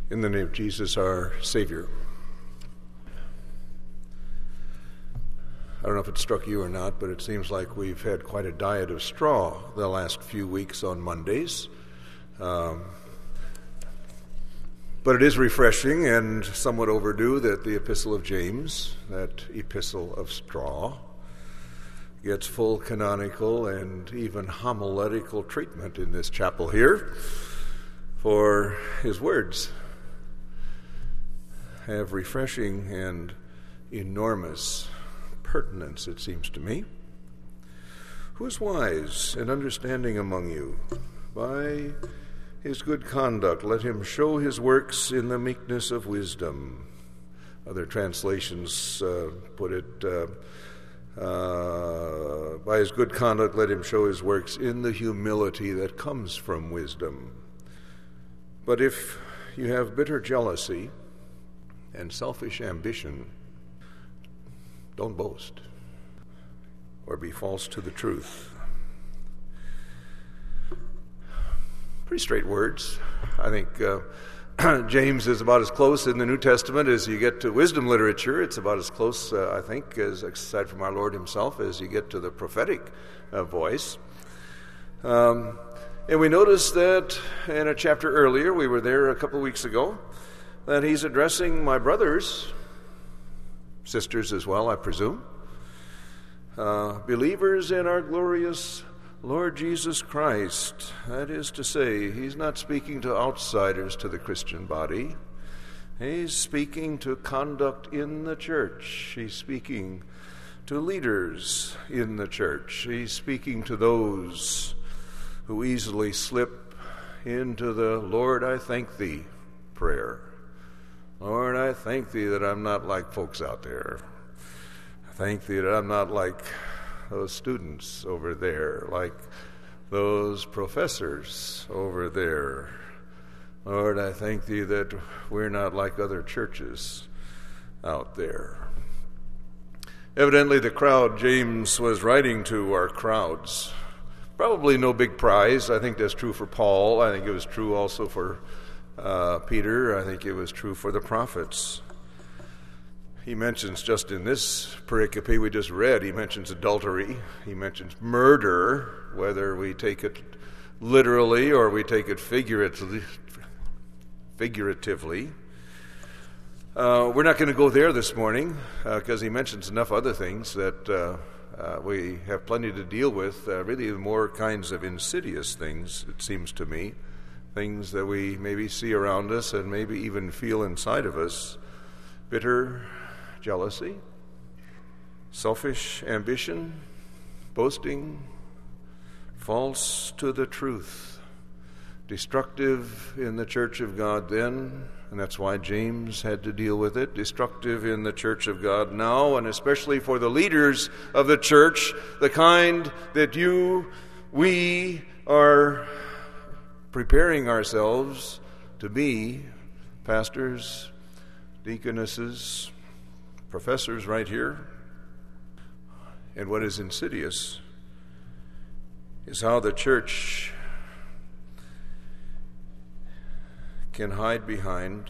In the name of Jesus, our Savior. I don't know if it struck you or not, but it seems like we've had quite a diet of straw the last few weeks on Mondays. But it is refreshing and somewhat overdue that the Epistle of James, that epistle of straw, gets full canonical and even homiletical treatment in this chapel here, for his words have refreshing and enormous pertinence, it seems to me. Who is wise and understanding among you? By his good conduct let him show his works in the meekness of wisdom. Other translations put it, by his good conduct let him show his works in the humility that comes from wisdom. But if you have bitter jealousy and selfish ambition, don't boast or be false to the truth. Pretty straight words. I think James is about as close in the New Testament as you get to wisdom literature. It's about as close, I think, as aside from our Lord himself, as you get to the prophetic voice. And we noticed that in a chapter earlier, we were there a couple of weeks ago, that he's addressing my brothers, sisters as well, I presume, believers in our glorious Lord Jesus Christ. That is to say, he's not speaking to outsiders to the Christian body. He's speaking to conduct in the church. He's speaking to leaders in the church. He's speaking to those who easily slip into the Lord, I thank thee prayer. Lord, I thank thee that I'm not like folks out there. I thank thee that I'm not like those students over there, like those professors over there. Lord, I thank thee that we're not like other churches out there. Evidently, the crowd James was writing to are crowds. Probably no big prize. I think that's true for Paul. I think it was true also for Peter. I think it was true for the prophets. He mentions just in this pericope we just read, he mentions adultery, he mentions murder, whether we take it literally or we take it figuratively. We're not going to go there this morning because he mentions enough other things that we have plenty to deal with, really more kinds of insidious things, it seems to me. Things that we maybe see around us and maybe even feel inside of us. Bitter jealousy, selfish ambition, boasting, false to the truth, destructive in the church of God then, and that's why James had to deal with it, destructive in the church of God now, and especially for the leaders of the church, the kind that we are preparing ourselves to be, pastors, deaconesses, professors right here. And what is insidious is how the church can hide behind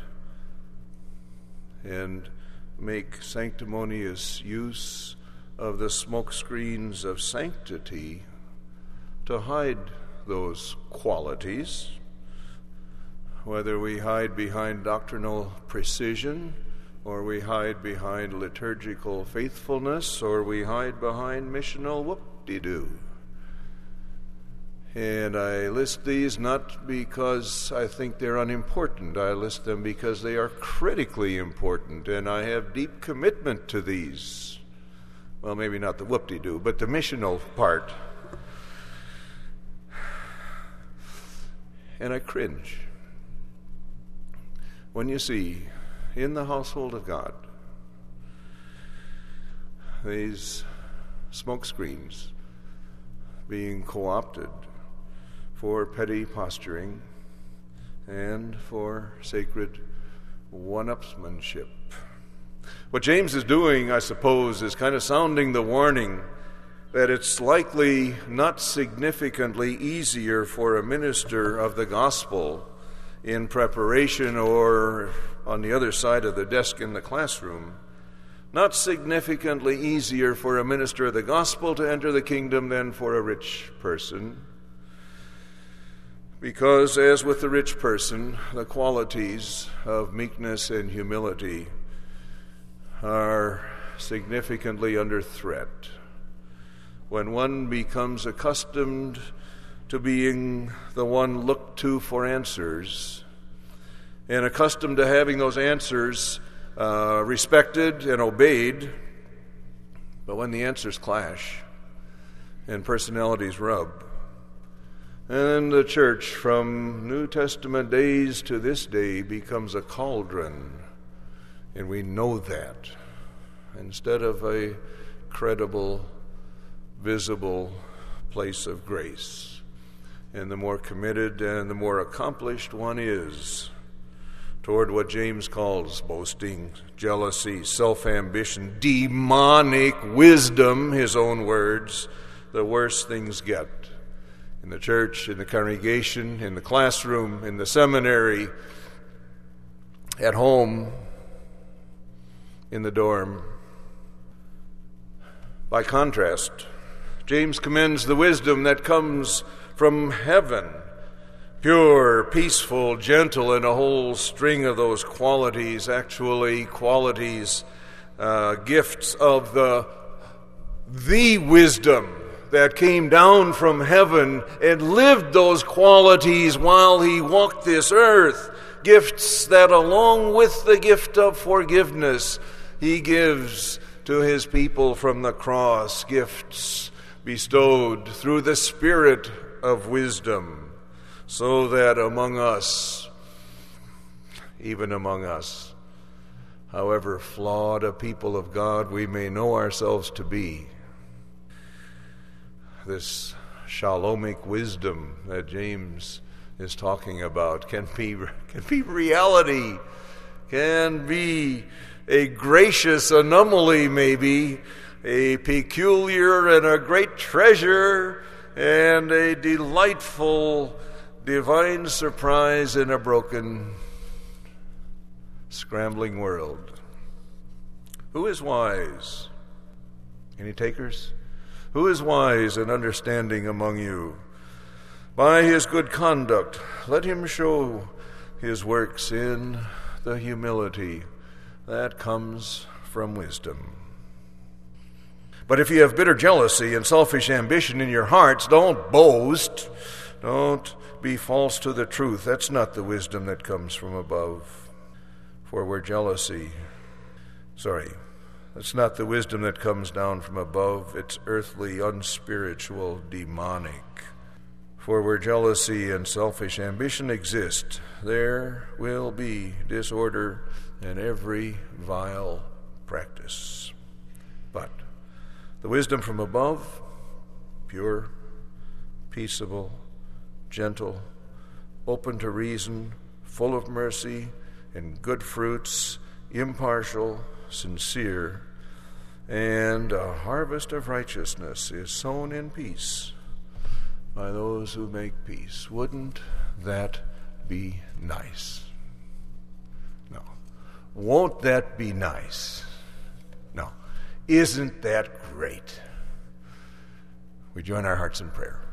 and make sanctimonious use of the smoke screens of sanctity to hide those qualities, whether we hide behind doctrinal precision, or we hide behind liturgical faithfulness, or we hide behind missional whoop-de-doo. And I list these not because I think they're unimportant. I list them because they are critically important, and I have deep commitment to these. Well, maybe not the whoop-de-doo, but the missional part. And I cringe when you see in the household of God these smoke screens being co-opted for petty posturing and for sacred one-upsmanship. What James is doing, I suppose, is kind of sounding the warning that it's likely not significantly easier for a minister of the gospel in preparation or on the other side of the desk in the classroom, not significantly easier for a minister of the gospel to enter the kingdom than for a rich person. Because, as with the rich person, the qualities of meekness and humility are significantly under threat. When one becomes accustomed to being the one looked to for answers, and accustomed to having those answers respected and obeyed, but when the answers clash and personalities rub, and the church from New Testament days to this day becomes a cauldron, and we know that, instead of a credible, visible place of grace. And the more committed and the more accomplished one is toward what James calls boasting, jealousy, self-ambition, demonic wisdom, his own words, the worse things get. In the church, in the congregation, in the classroom, in the seminary, at home, in the dorm. By contrast, James commends the wisdom that comes from heaven, pure, peaceful, gentle, and a whole string of those qualities, gifts of the wisdom that came down from heaven and lived those qualities while he walked this earth, gifts that, along with the gift of forgiveness, he gives to his people from the cross, gifts bestowed through the Spirit of wisdom, so that among us, even among us, however flawed a people of God we may know ourselves to be, this shalomic wisdom that James is talking about can be reality, can be a gracious anomaly, maybe, a peculiar and a great treasure, and a delightful divine surprise in a broken, scrambling world. Who is wise? Any takers? Who is wise and understanding among you? By his good conduct, let him show his works in the humility that comes from wisdom. But if you have bitter jealousy and selfish ambition in your hearts, don't boast. Don't be false to the truth. That's not the wisdom that comes from above. For where that's not the wisdom that comes down from above. It's earthly, unspiritual, demonic. For where jealousy and selfish ambition exist, there will be disorder and every vile practice. But the wisdom from above, pure, peaceable, gentle, open to reason, full of mercy and good fruits, impartial, sincere, and a harvest of righteousness is sown in peace by those who make peace. Wouldn't that be nice? No. Won't that be nice? No. Isn't that great? We join our hearts in prayer.